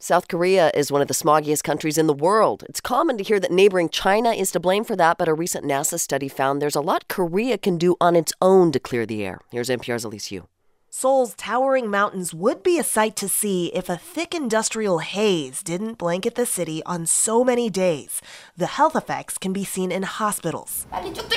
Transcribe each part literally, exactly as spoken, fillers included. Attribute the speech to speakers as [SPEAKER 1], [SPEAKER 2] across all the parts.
[SPEAKER 1] South Korea is one of the smoggiest countries in the world. It's common to hear that neighboring China is to blame for that, but a recent NASA study found there's a lot Korea can do on its own to clear the air. Here's N P R's Elise Hu.
[SPEAKER 2] Seoul's towering mountains would be a sight to see if a thick industrial haze didn't blanket the city on so many days. The health effects can be seen in hospitals.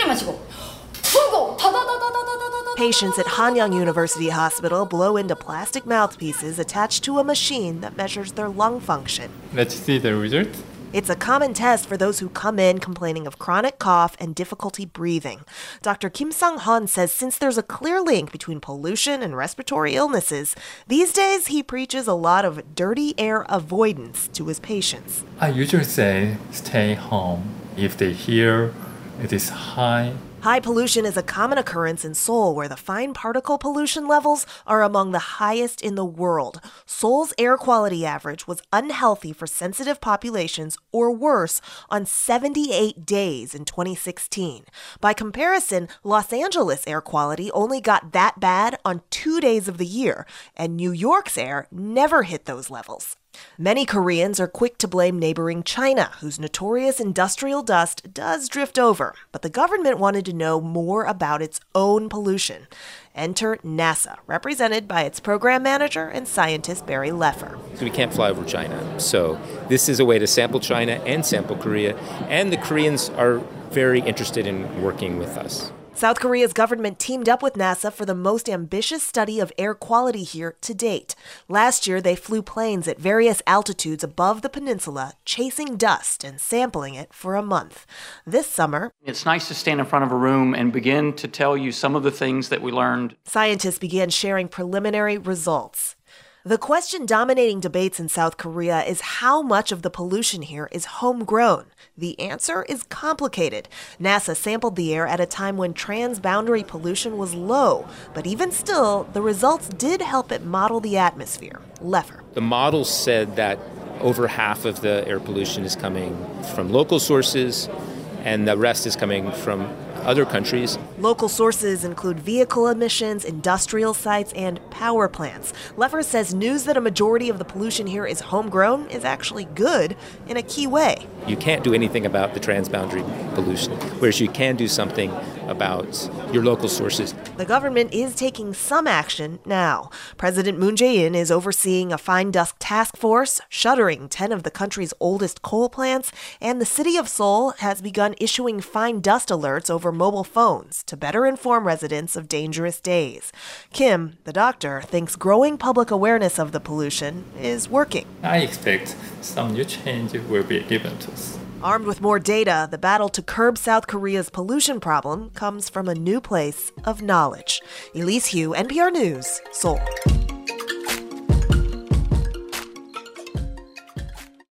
[SPEAKER 2] Patients at Hanyang University Hospital blow into plastic mouthpieces attached to a machine that measures their lung function.
[SPEAKER 3] Let's see the result.
[SPEAKER 2] It's a common test for those who come in complaining of chronic cough and difficulty breathing. Doctor Kim Sang-hun says since there's a clear link between pollution and respiratory illnesses, these days he preaches a lot of dirty air avoidance to his patients.
[SPEAKER 3] I usually say stay home if they hear it is high.
[SPEAKER 2] High pollution is a common occurrence in Seoul, where the fine particle pollution levels are among the highest in the world. Seoul's air quality average was unhealthy for sensitive populations, or worse, on seventy-eight days in twenty sixteen. By comparison, Los Angeles air quality only got that bad on two days of the year, and New York's air never hit those levels. Many Koreans are quick to blame neighboring China, whose notorious industrial dust does drift over, but the government wanted to know more about its own pollution. Enter NASA, represented by its program manager and scientist Barry Leffer.
[SPEAKER 4] We can't fly over China, so this is a way to sample China and sample Korea, and the Koreans are very interested in working with us.
[SPEAKER 2] South Korea's government teamed up with NASA for the most ambitious study of air quality here to date. Last year, they flew planes at various altitudes above the peninsula, chasing dust and sampling it for a month. This summer,
[SPEAKER 5] it's nice to stand in front of a room and begin to tell you some of the things that we learned.
[SPEAKER 2] Scientists began sharing preliminary results. The question dominating debates in South Korea is how much of the pollution here is homegrown. The answer is complicated. NASA sampled the air at a time when transboundary pollution was low, but even still, the results did help it model the atmosphere. Leffer.
[SPEAKER 4] The model said that over half of the air pollution is coming from local sources, and the rest is coming from other countries.
[SPEAKER 2] Local sources include vehicle emissions, industrial sites, and power plants. Leffer says news that a majority of the pollution here is homegrown is actually good in a key way.
[SPEAKER 4] You can't do anything about the transboundary pollution, whereas you can do something about your local sources.
[SPEAKER 2] The government is taking some action now. President Moon Jae-in is overseeing a fine dust task force, shuttering ten of the country's oldest coal plants, and the city of Seoul has begun issuing fine dust alerts over mobile phones to better inform residents of dangerous days. Kim, the doctor, thinks growing public awareness of the pollution is working.
[SPEAKER 3] I expect some new change will be given to us.
[SPEAKER 2] Armed with more data, the battle to curb South Korea's pollution problem comes from a new place of knowledge. Elise Hu, N P R News, Seoul.